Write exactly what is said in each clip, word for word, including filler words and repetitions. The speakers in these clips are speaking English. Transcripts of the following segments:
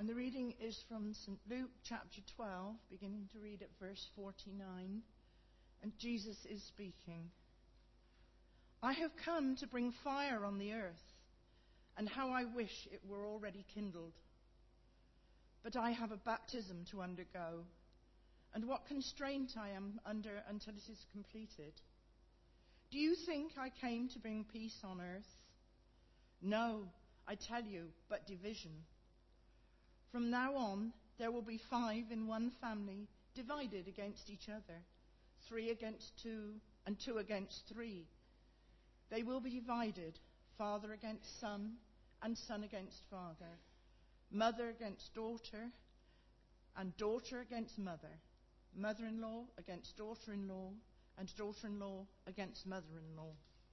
And the reading is from Saint Luke chapter twelve, beginning to read at verse forty-nine. And Jesus is speaking. I have come to bring fire on the earth, and how I wish it were already kindled. But I have a baptism to undergo, and what constraint I am under until it is completed. Do you think I came to bring peace on earth? No, I tell you, but division. From now on, there will be five in one family, divided against each other, three against two, and two against three. They will be divided, father against son, and son against father, mother against daughter, and daughter against mother, mother-in-law against daughter-in-law, and daughter-in-law against mother-in-law.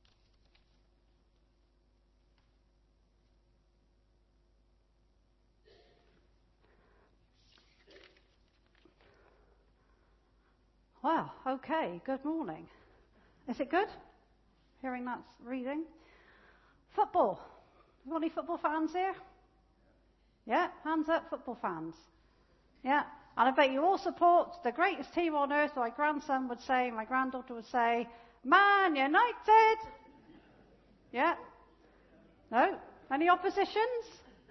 Well, okay, good morning. Is it good? Hearing that reading? Football. Got any football fans here? Yeah, hands up, football fans. Yeah, and I bet you all support the greatest team on earth, my grandson would say, my granddaughter would say, Man United! Yeah? No? Any oppositions?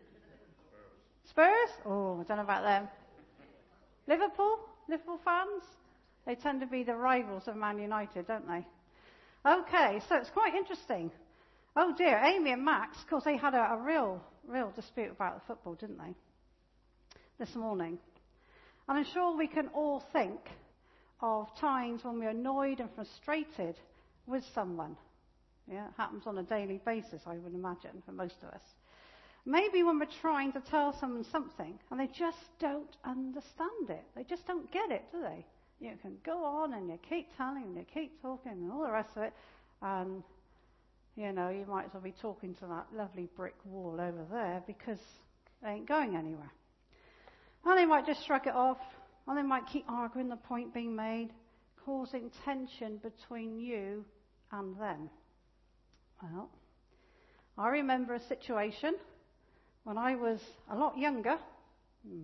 Spurs? Oh, I don't know about them. Liverpool? Liverpool fans? They tend to be the rivals of Man United, don't they? Okay, so it's quite interesting. Oh dear, Amy and Max, of course, they had a, a real, real dispute about the football, didn't they? This morning. And I'm sure we can all think of times when we're annoyed and frustrated with someone. Yeah, it happens on a daily basis, I would imagine, for most of us. Maybe when we're trying to tell someone something and they just don't understand it. They just don't get it, do they? You can go on and you keep telling and you keep talking and all the rest of it, and you know, you might as well be talking to that lovely brick wall over there because they ain't going anywhere. And they might just shrug it off, and they might keep arguing the point being made, causing tension between you and them. Well, I remember a situation when I was a lot younger, hmm,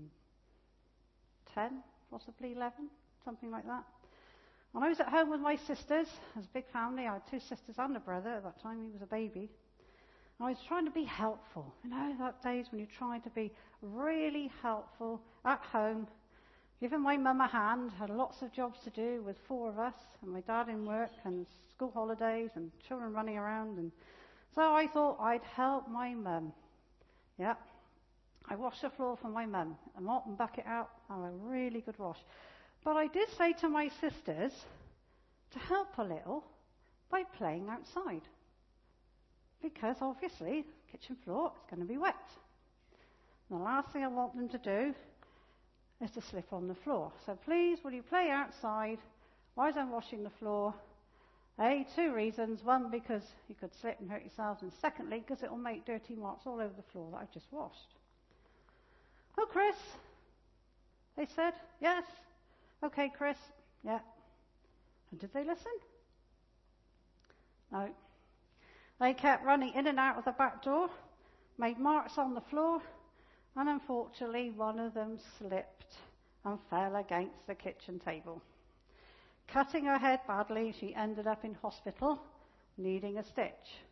ten, possibly eleven, something like that. When I was at home with my sisters, it was a big family, I had two sisters and a brother at that time, he was a baby. I was trying to be helpful. You know, that days when you're trying to be really helpful at home, giving my mum a hand, had lots of jobs to do with four of us, and my dad in work, and school holidays, and children running around, and so I thought I'd help my mum. Yeah. I washed the floor for my mum, a mop and bucket out, and a really good wash. But I did say to my sisters to help a little by playing outside. Because obviously, kitchen floor is going to be wet. And the last thing I want them to do is to slip on the floor. So please, will you play outside while I'm washing the floor? A, two reasons. One, because you could slip and hurt yourselves. And secondly, because it will make dirty marks all over the floor that I've just washed. Oh, Chris, they said, yes. Okay, Chris, yeah. And did they listen? No. They kept running in and out of the back door, made marks on the floor, and unfortunately one of them slipped and fell against the kitchen table. Cutting her head badly, she ended up in hospital, needing a stitch.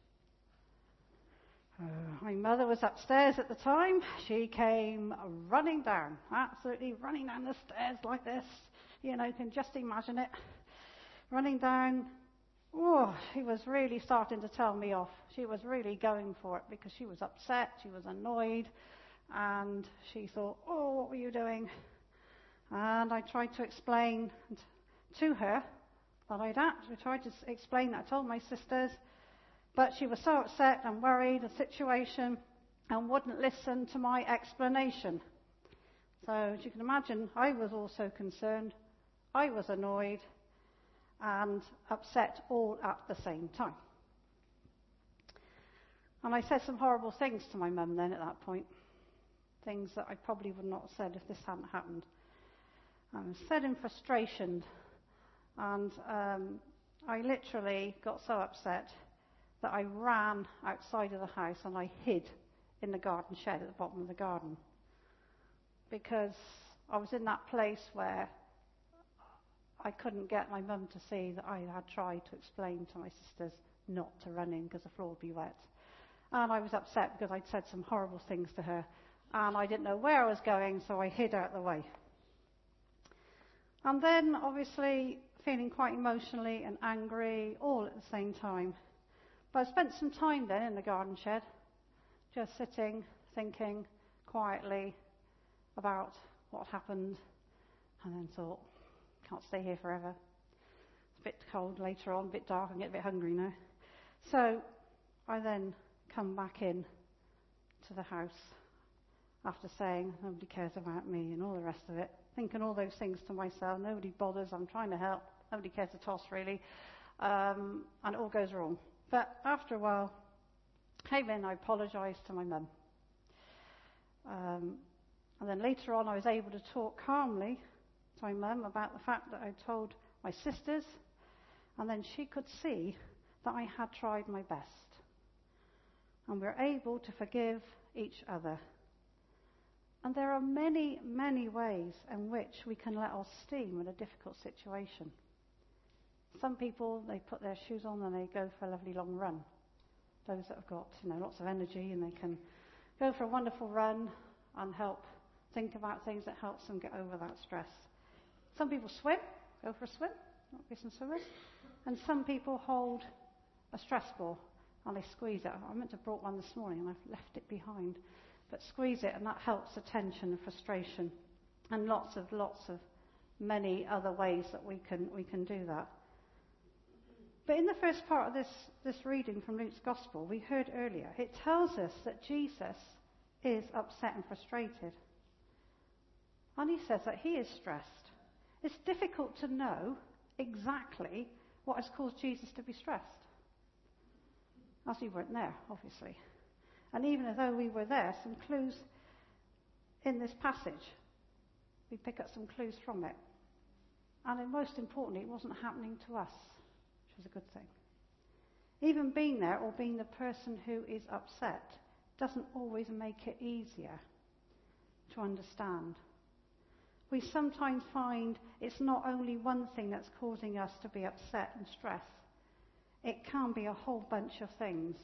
Uh, my mother was upstairs at the time. She came running down, absolutely running down the stairs like this. You know, you can just imagine it. Running down. Oh, she was really starting to tell me off. She was really going for it because she was upset, she was annoyed, and she thought, oh, what were you doing? And I tried to explain to her that I'd actually tried to explain that. I told my sisters, but she was so upset and worried the situation and wouldn't listen to my explanation. So as you can imagine, I was also concerned, I was annoyed and upset all at the same time. And I said some horrible things to my mum then at that point, things that I probably would not have said if this hadn't happened. I said in frustration, and um, I literally got so upset that I ran outside of the house and I hid in the garden shed at the bottom of the garden. because I was in that place where I couldn't get my mum to see that I had tried to explain to my sisters not to run in because the floor would be wet. And I was upset because I'd said some horrible things to her, and I didn't know where I was going, so I hid out the way. And then, obviously, feeling quite emotionally and angry all at the same time. But I spent some time then in the garden shed, just sitting, thinking quietly about what happened, and then thought, can't stay here forever. It's a bit cold later on, a bit dark, I'm getting a bit hungry now. So I then come back in to the house after saying, nobody cares about me and all the rest of it, thinking all those things to myself, nobody bothers, I'm trying to help, nobody cares a toss really, um, and it all goes wrong. But after a while, came in, I apologised to my mum. Um, and then later on I was able to talk calmly to my mum about the fact that I told my sisters, and then she could see that I had tried my best. And we were able to forgive each other. And there are many, many ways in which we can let off steam in a difficult situation. Some people, they put their shoes on and they go for a lovely long run. Those that have got, you know, lots of energy, and they can go for a wonderful run and help think about things that helps them get over that stress. Some people swim, go for a swim, not be some swimmers. And some people hold a stress ball and they squeeze it. I meant to have brought one this morning and I've left it behind. But squeeze it, and that helps the tension and frustration. And lots of, lots of many other ways that we can we can do that. But in the first part of this, this reading from Luke's Gospel, we heard earlier, it tells us that Jesus is upset and frustrated. And he says that he is stressed. It's difficult to know exactly what has caused Jesus to be stressed. As we weren't there, obviously. And even though we were there, some clues in this passage, we pick up some clues from it. And most importantly, it wasn't happening to us, which was a good thing. Even being there or being the person who is upset doesn't always make it easier to understand. We sometimes find it's not only one thing that's causing us to be upset and stressed. It can be a whole bunch of things.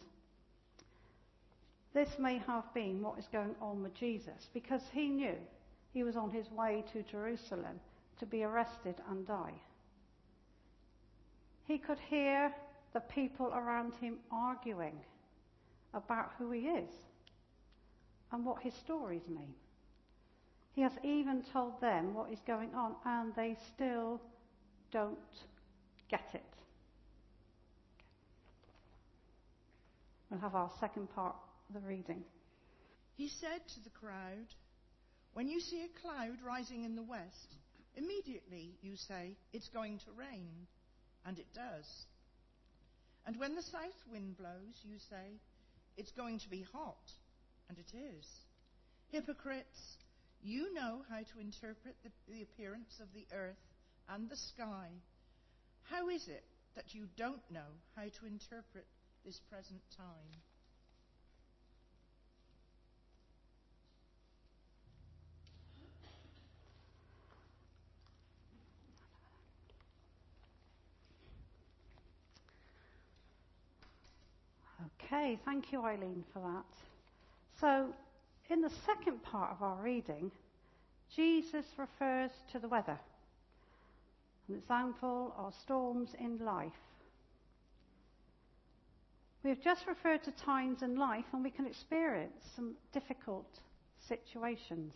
This may have been what is going on with Jesus, because he knew he was on his way to Jerusalem to be arrested and die. He could hear the people around him arguing about who he is and what his stories mean. He has even told them what is going on, and they still don't get it. We'll have our second part of the reading. He said to the crowd, "When you see a cloud rising in the west, immediately you say, 'It's going to rain,' and it does. And when the south wind blows, you say, 'It's going to be hot,' and it is. Hypocrites, you know how to interpret the, the appearance of the earth and the sky. How is it that you don't know how to interpret this present time?" Okay, thank you, Eileen, for that. So, in the second part of our reading, Jesus refers to the weather, an example of storms in life. We have just referred to times in life when we can experience some difficult situations.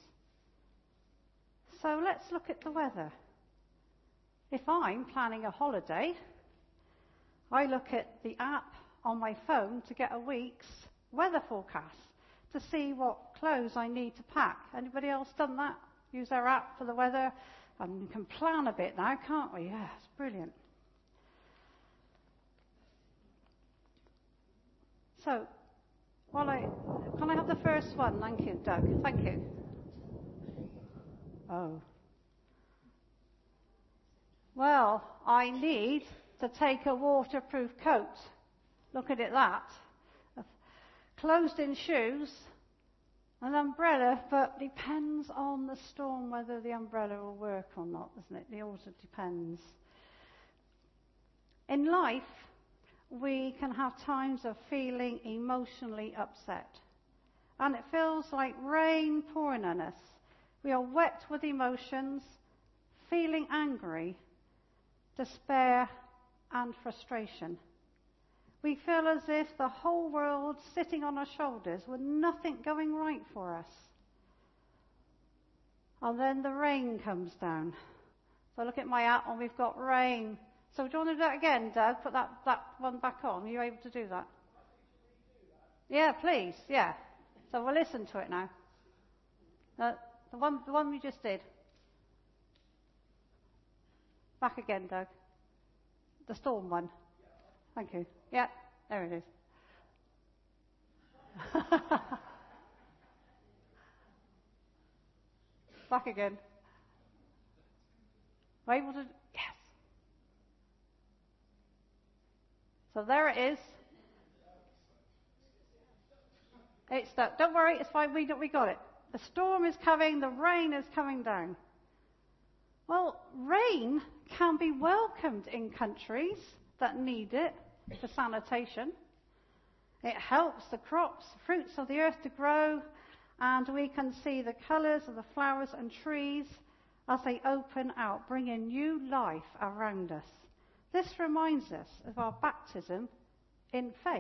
So let's look at the weather. If I'm planning a holiday, I look at the app on my phone to get a week's weather forecast to see what clothes I need to pack. Anybody else done that? Use our app for the weather? And we can plan a bit now, can't we? Yeah, it's brilliant. So, while I, can I have the first one? Thank you, Doug. Thank you. Oh. Well, I need to take a waterproof coat. Look at it, that. Closed-in shoes An umbrella, but depends on the storm whether the umbrella will work or not, doesn't it? It also depends. In life, we can have times of feeling emotionally upset. And it feels like rain pouring on us. We are wet with emotions, feeling angry, despair, and frustration. We feel as if the whole world's sitting on our shoulders with nothing going right for us. And then the rain comes down. So look at my hat and we've got rain. So do you want to do that again, Doug? Put that, that one back on. Are you able to do that? Yeah, please. Yeah. So we'll listen to it now. The, the one, the one we just did. Back again, Doug. The storm one. Thank you. Yeah, there it is. Back again. Are you able to? Yes. So there it is. It's that. Don't worry, it's fine. We we got it. The storm is coming. The rain is coming down. Well, rain can be welcomed in countries that need it for sanitation. It helps the crops, fruits of the earth to grow, and we can see the colours of the flowers and trees as they open out, bringing new life around us. This reminds us of our baptism in faith.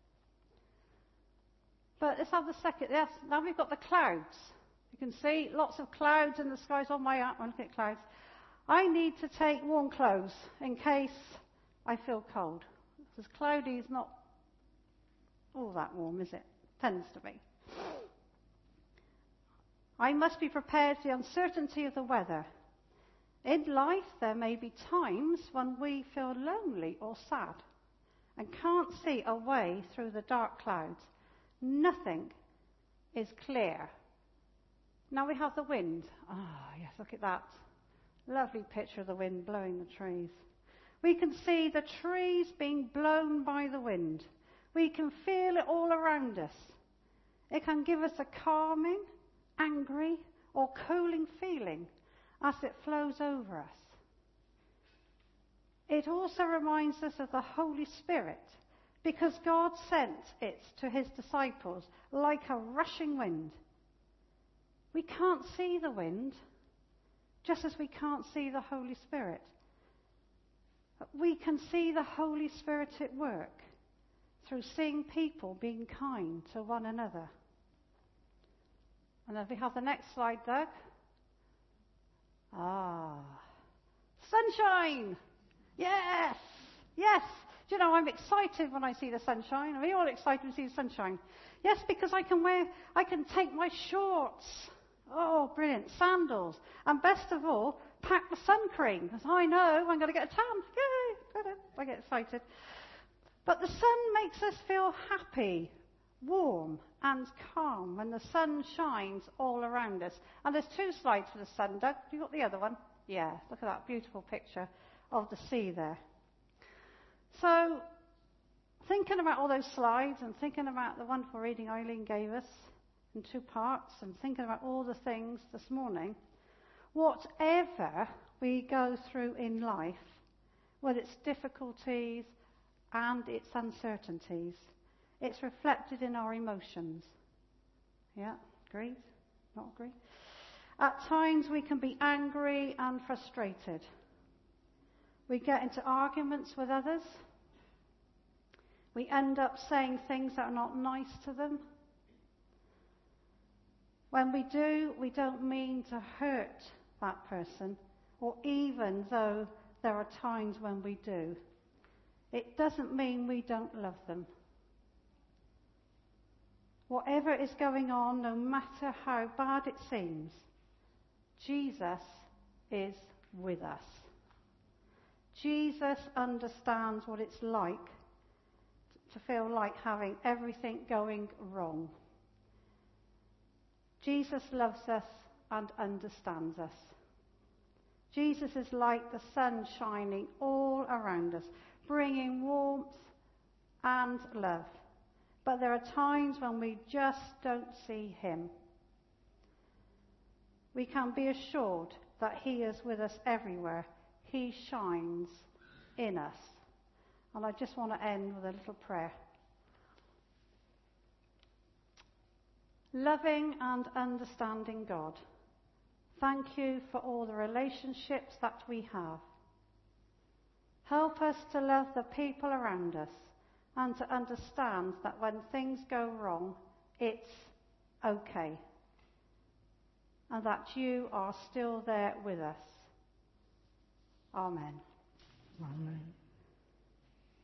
But let's have the second. Yes, now we've got the clouds. You can see lots of clouds in the skies on my app. Look at clouds. I need to take warm clothes in case I feel cold. Because cloudy is not all that warm, is it? Tends to be. I must be prepared for the uncertainty of the weather. In life, there may be times when we feel lonely or sad and can't see a way through the dark clouds. Nothing is clear. Now we have the wind. Ah, oh, yes, look at that. Lovely picture of the wind blowing the trees. We can see the trees being blown by the wind. We can feel it all around us. It can give us a calming, angry, or cooling feeling as it flows over us. It also reminds us of the Holy Spirit, because God sent it to his disciples like a rushing wind. We can't see the wind, just as we can't see the Holy Spirit. We can see the Holy Spirit at work through seeing people being kind to one another. And if we have the next slide, Doug. Ah, sunshine! Yes! Yes! Do you know, I'm excited when I see the sunshine. Are you all excited to see the sunshine? Yes, because I can wear, I can take my shorts. Oh, brilliant. Sandals. And best of all, pack the sun cream. Because I know I'm going to get a tan. Yay! I get excited. But the sun makes us feel happy, warm, and calm when the sun shines all around us. And there's two slides for the sun, Doug. You got the other one? Yeah, look at that beautiful picture of the sea there. So, thinking about all those slides and thinking about the wonderful reading Eileen gave us in two parts and thinking about all the things this morning, whatever we go through in life, with its difficulties and its uncertainties, it's reflected in our emotions. Yeah, agreed? Not agree? At times we can be angry and frustrated. We get into arguments with others. We end up saying things that are not nice to them. When we do, we don't mean to hurt that person, or even though there are times when we do. It doesn't mean we don't love them. Whatever is going on, no matter how bad it seems, Jesus is with us. Jesus understands what it's like to feel like having everything going wrong. Jesus loves us and understands us. Jesus is like the sun shining all around us, bringing warmth and love. But there are times when we just don't see him. we can be assured that he is with us everywhere. He shines in us. And I just want to end with a little prayer. Loving and understanding God, thank you for all the relationships that we have. Help us to love the people around us and to understand that when things go wrong, it's okay. And that you are still there with us. Amen. Amen.